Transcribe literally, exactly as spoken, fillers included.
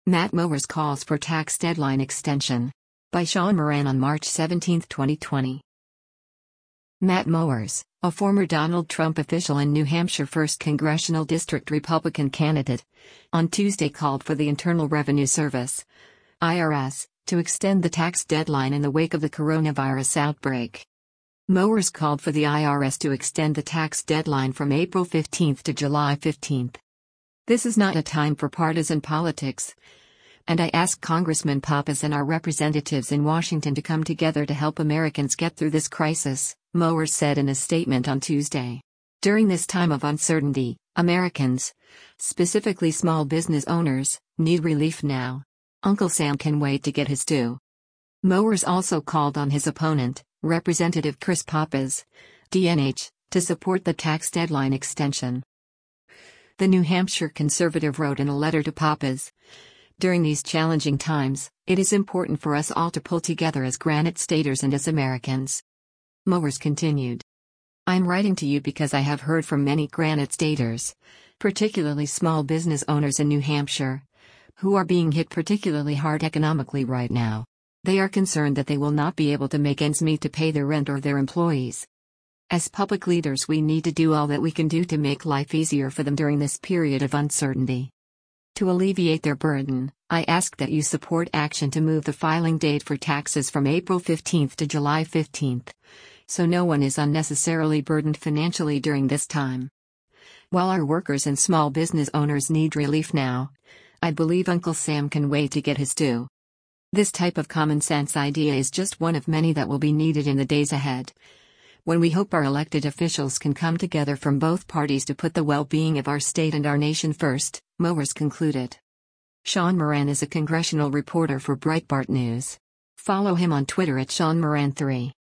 Matt Mowers calls for tax deadline extension. By Sean Moran on March seventeenth, twenty twenty. Matt Mowers, a former Donald Trump official and New Hampshire first Congressional District Republican candidate, on Tuesday called for the Internal Revenue Service, I R S, to extend the tax deadline in the wake of the coronavirus outbreak. Mowers called for the I R S to extend the tax deadline from April fifteenth to July fifteenth. This is not a time for partisan politics, and I ask Congressman Pappas and our representatives in Washington to come together to help Americans get through this crisis, Mowers said in a statement on Tuesday. During this time of uncertainty, Americans, specifically small business owners, need relief now. Uncle Sam can wait to get his due. Mowers also called on his opponent, Representative Chris Pappas, D N H, to support the tax deadline extension. The New Hampshire conservative wrote in a letter to Pappas, "During these challenging times, it is important for us all to pull together as Granite Staters and as Americans." Mowers continued, "I'm writing to you because I have heard from many Granite Staters, particularly small business owners in New Hampshire, who are being hit particularly hard economically right now. They are concerned that they will not be able to make ends meet to pay their rent or their employees. As public leaders, we need to do all that we can do to make life easier for them during this period of uncertainty. To alleviate their burden, I ask that you support action to move the filing date for taxes from April fifteenth to July fifteenth, so no one is unnecessarily burdened financially during this time. While our workers and small business owners need relief now, I believe Uncle Sam can wait to get his due." This type of common sense idea is just one of many that will be needed in the days ahead, when we hope our elected officials can come together from both parties to put the well-being of our state and our nation first, Mowers concluded. Sean Moran is a congressional reporter for Breitbart News. Follow him on Twitter at Sean Moran three.